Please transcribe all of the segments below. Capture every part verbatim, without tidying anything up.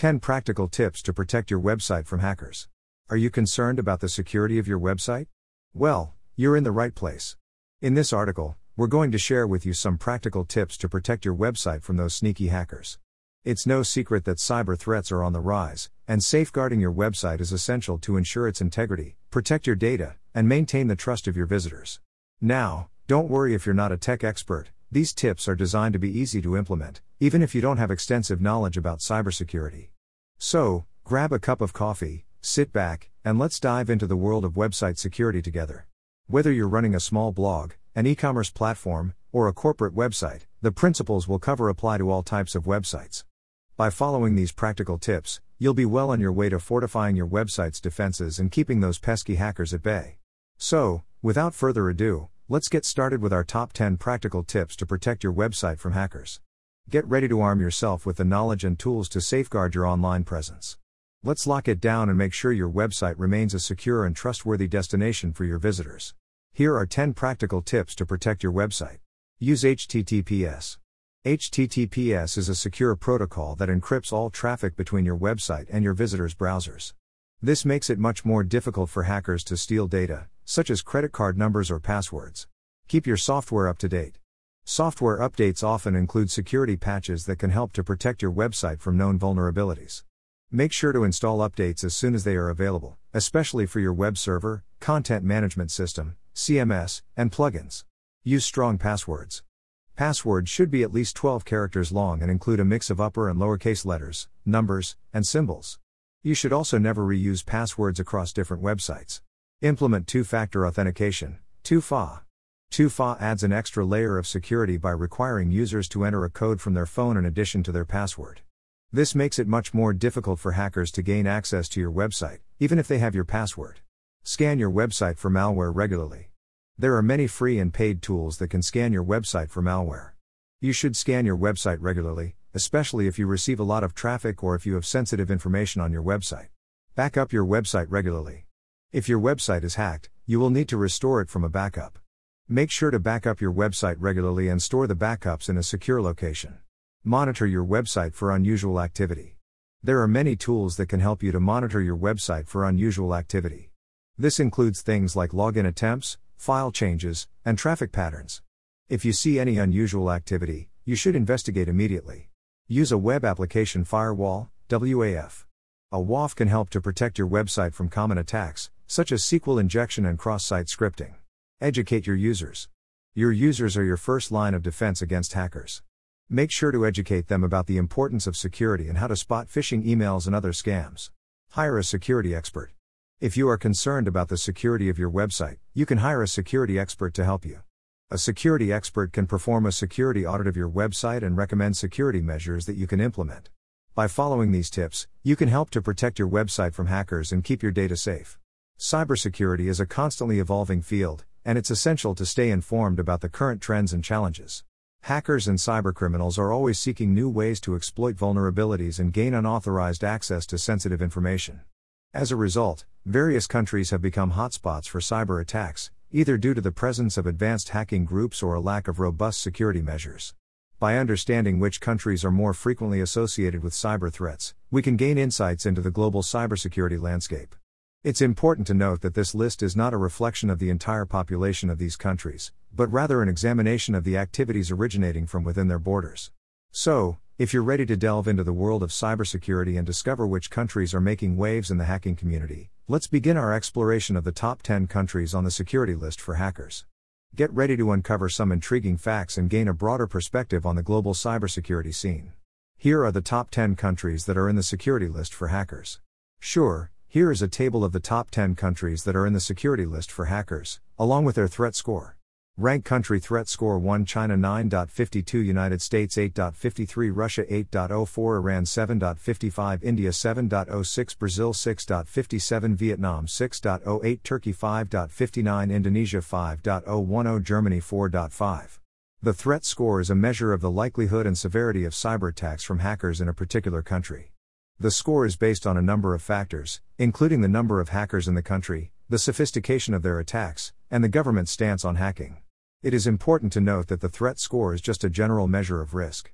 ten practical tips to protect your website from hackers. Are you concerned about the security of your website? Well, you're in the right place. In this article, we're going to share with you some practical tips to protect your website from those sneaky hackers. It's no secret that cyber threats are on the rise, and safeguarding your website is essential to ensure its integrity, protect your data, and maintain the trust of your visitors. Now, don't worry if you're not a tech expert. These tips are designed to be easy to implement, even if you don't have extensive knowledge about cybersecurity. So, grab a cup of coffee, sit back, and let's dive into the world of website security together. Whether you're running a small blog, an e-commerce platform, or a corporate website, the principles we'll cover apply to all types of websites. By following these practical tips, you'll be well on your way to fortifying your website's defenses and keeping those pesky hackers at bay. So, without further ado, let's get started with our top ten practical tips to protect your website from hackers. Get ready to arm yourself with the knowledge and tools to safeguard your online presence. Let's lock it down and make sure your website remains a secure and trustworthy destination for your visitors. Here are ten practical tips to protect your website. Use H T T P S. H T T P S is a secure protocol that encrypts all traffic between your website and your visitors' browsers. This makes it much more difficult for hackers to steal data, such as credit card numbers or passwords. Keep your software up to date. Software updates often include security patches that can help to protect your website from known vulnerabilities. Make sure to install updates as soon as they are available, especially for your web server, content management system, C M S, and plugins. Use strong passwords. Passwords should be at least twelve characters long and include a mix of upper and lowercase letters, numbers, and symbols. You should also never reuse passwords across different websites. Implement two-factor authentication, two F A. two F A adds an extra layer of security by requiring users to enter a code from their phone in addition to their password. This makes it much more difficult for hackers to gain access to your website, even if they have your password. Scan your website for malware regularly. There are many free and paid tools that can scan your website for malware. You should scan your website regularly, especially if you receive a lot of traffic or if you have sensitive information on your website. Back up your website regularly. If your website is hacked, you will need to restore it from a backup. Make sure to back up your website regularly and store the backups in a secure location. Monitor your website for unusual activity. There are many tools that can help you to monitor your website for unusual activity. This includes things like login attempts, file changes, and traffic patterns. If you see any unusual activity, you should investigate immediately. Use a web application firewall, W A F. A W A F can help to protect your website from common attacks, such as S Q L injection and cross-site scripting. Educate your users. Your users are your first line of defense against hackers. Make sure to educate them about the importance of security and how to spot phishing emails and other scams. Hire a security expert. If you are concerned about the security of your website, you can hire a security expert to help you. A security expert can perform a security audit of your website and recommend security measures that you can implement. By following these tips, you can help to protect your website from hackers and keep your data safe. Cybersecurity is a constantly evolving field, and it's essential to stay informed about the current trends and challenges. Hackers and cybercriminals are always seeking new ways to exploit vulnerabilities and gain unauthorized access to sensitive information. As a result, various countries have become hotspots for cyber attacks, either due to the presence of advanced hacking groups or a lack of robust security measures. By understanding which countries are more frequently associated with cyber threats, we can gain insights into the global cybersecurity landscape. It's important to note that this list is not a reflection of the entire population of these countries, but rather an examination of the activities originating from within their borders. So, if you're ready to delve into the world of cybersecurity and discover which countries are making waves in the hacking community, let's begin our exploration of the top ten countries on the security list for hackers. Get ready to uncover some intriguing facts and gain a broader perspective on the global cybersecurity scene. Here are the top ten countries that are in the security list for hackers. Sure, here is a table of the top ten countries that are in the security list for hackers, along with their threat score. Rank country threat score one China nine point five two United States eight point five three Russia eight point zero four Iran seven point five five India seven point zero six Brazil six point five seven Vietnam six point zero eight Turkey five point five nine Indonesia five point zero one zero Germany four point five. The threat score is a measure of the likelihood and severity of cyber attacks from hackers in a particular country. The score is based on a number of factors, including the number of hackers in the country, the sophistication of their attacks, and the government's stance on hacking. It is important to note that the threat score is just a general measure of risk.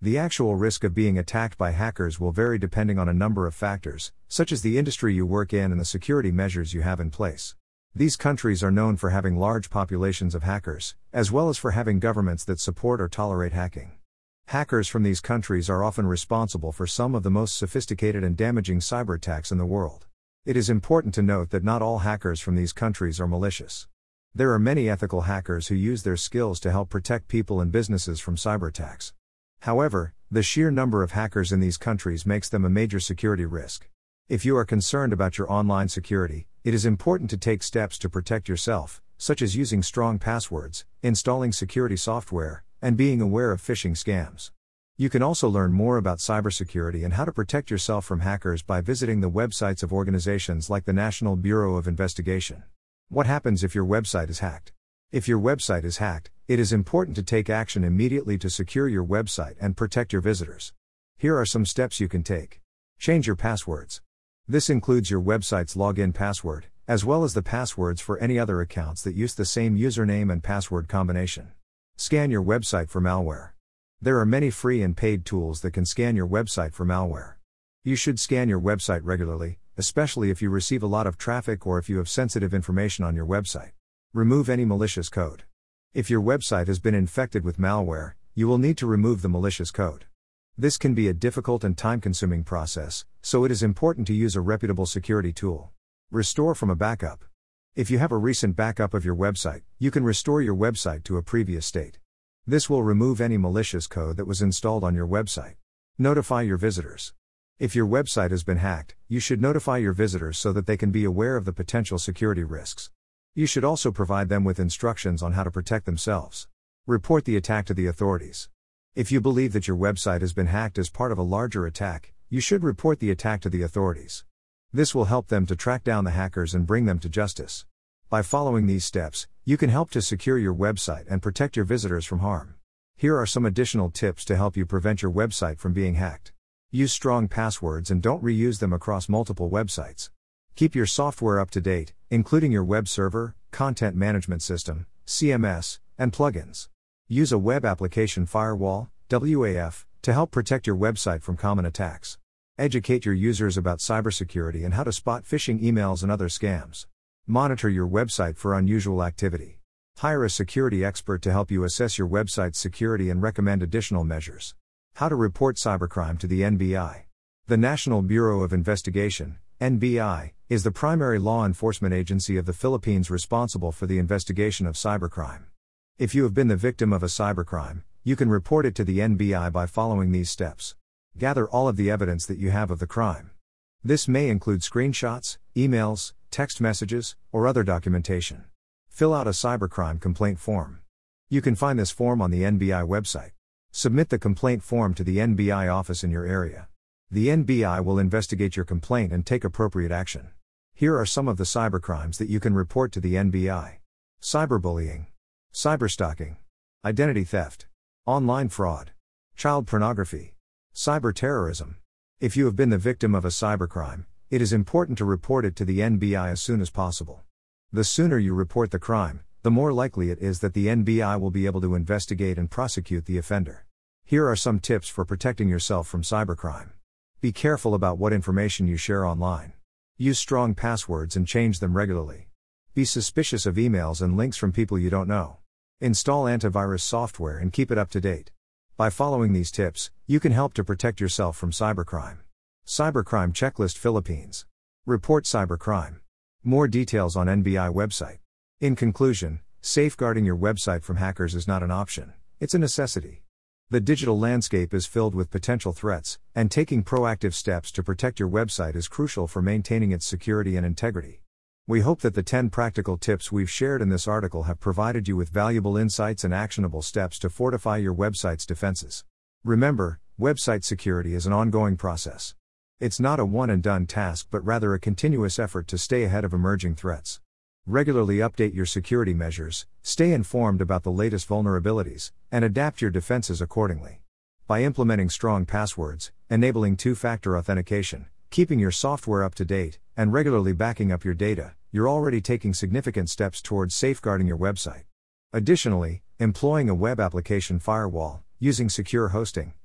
The actual risk of being attacked by hackers will vary depending on a number of factors, such as the industry you work in and the security measures you have in place. These countries are known for having large populations of hackers, as well as for having governments that support or tolerate hacking. Hackers from these countries are often responsible for some of the most sophisticated and damaging cyber attacks in the world. It is important to note that not all hackers from these countries are malicious. There are many ethical hackers who use their skills to help protect people and businesses from cyber attacks. However, the sheer number of hackers in these countries makes them a major security risk. If you are concerned about your online security, it is important to take steps to protect yourself, such as using strong passwords, installing security software, and being aware of phishing scams. You can also learn more about cybersecurity and how to protect yourself from hackers by visiting the websites of organizations like the National Bureau of Investigation. What happens if your website is hacked? If your website is hacked, it is important to take action immediately to secure your website and protect your visitors. Here are some steps you can take. Change your passwords. This includes your website's login password, as well as the passwords for any other accounts that use the same username and password combination. Scan your website for malware. There are many free and paid tools that can scan your website for malware. You should scan your website regularly, especially if you receive a lot of traffic or if you have sensitive information on your website. Remove any malicious code. If your website has been infected with malware, you will need to remove the malicious code. This can be a difficult and time-consuming process, so it is important to use a reputable security tool. Restore from a backup. If you have a recent backup of your website, you can restore your website to a previous state. This will remove any malicious code that was installed on your website. Notify your visitors. If your website has been hacked, you should notify your visitors so that they can be aware of the potential security risks. You should also provide them with instructions on how to protect themselves. Report the attack to the authorities. If you believe that your website has been hacked as part of a larger attack, you should report the attack to the authorities. This will help them to track down the hackers and bring them to justice. By following these steps, you can help to secure your website and protect your visitors from harm. Here are some additional tips to help you prevent your website from being hacked. Use strong passwords and don't reuse them across multiple websites. Keep your software up to date, including your web server, content management system, C M S, and plugins. Use a web application firewall, W A F, to help protect your website from common attacks. Educate your users about cybersecurity and how to spot phishing emails and other scams. Monitor your website for unusual activity. Hire a security expert to help you assess your website's security and recommend additional measures. How to report cybercrime to the N B I. The National Bureau of Investigation, N B I, is the primary law enforcement agency of the Philippines responsible for the investigation of cybercrime. If you have been the victim of a cybercrime, you can report it to the N B I by following these steps. Gather all of the evidence that you have of the crime. This may include screenshots, emails, text messages, or other documentation. Fill out a cybercrime complaint form. You can find this form on the N B I website. Submit the complaint form to the N B I office in your area. The N B I will investigate your complaint and take appropriate action. Here are some of the cybercrimes that you can report to the N B I. Cyberbullying, cyberstalking, identity theft, online fraud, child pornography, cyberterrorism. If you have been the victim of a cybercrime, it is important to report it to the N B I as soon as possible. The sooner you report the crime, the more likely it is that the N B I will be able to investigate and prosecute the offender. Here are some tips for protecting yourself from cybercrime. Be careful about what information you share online. Use strong passwords and change them regularly. Be suspicious of emails and links from people you don't know. Install antivirus software and keep it up to date. By following these tips, you can help to protect yourself from cybercrime. Cybercrime Checklist Philippines. Report cybercrime. More details on N B I website. In conclusion, safeguarding your website from hackers is not an option, it's a necessity. The digital landscape is filled with potential threats, and taking proactive steps to protect your website is crucial for maintaining its security and integrity. We hope that the ten practical tips we've shared in this article have provided you with valuable insights and actionable steps to fortify your website's defenses. Remember, website security is an ongoing process. It's not a one-and-done task but rather a continuous effort to stay ahead of emerging threats. Regularly update your security measures, stay informed about the latest vulnerabilities, and adapt your defenses accordingly. By implementing strong passwords, enabling two-factor authentication, keeping your software up to date, and regularly backing up your data, you're already taking significant steps towards safeguarding your website. Additionally, employing a web application firewall, using secure hosting,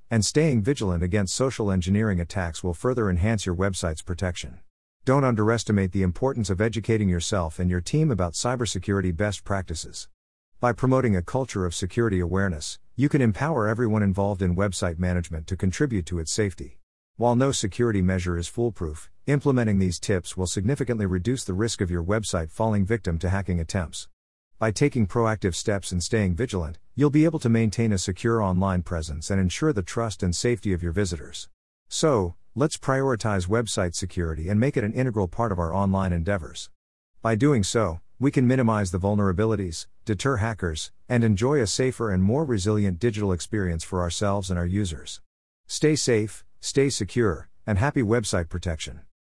And staying vigilant against social engineering attacks will further enhance your website's protection. Don't underestimate the importance of educating yourself and your team about cybersecurity best practices. By promoting a culture of security awareness, you can empower everyone involved in website management to contribute to its safety. While no security measure is foolproof, implementing these tips will significantly reduce the risk of your website falling victim to hacking attempts. By taking proactive steps and staying vigilant, you'll be able to maintain a secure online presence and ensure the trust and safety of your visitors. So, let's prioritize website security and make it an integral part of our online endeavors. By doing so, we can minimize the vulnerabilities, deter hackers, and enjoy a safer and more resilient digital experience for ourselves and our users. Stay safe, stay secure, and happy website protection.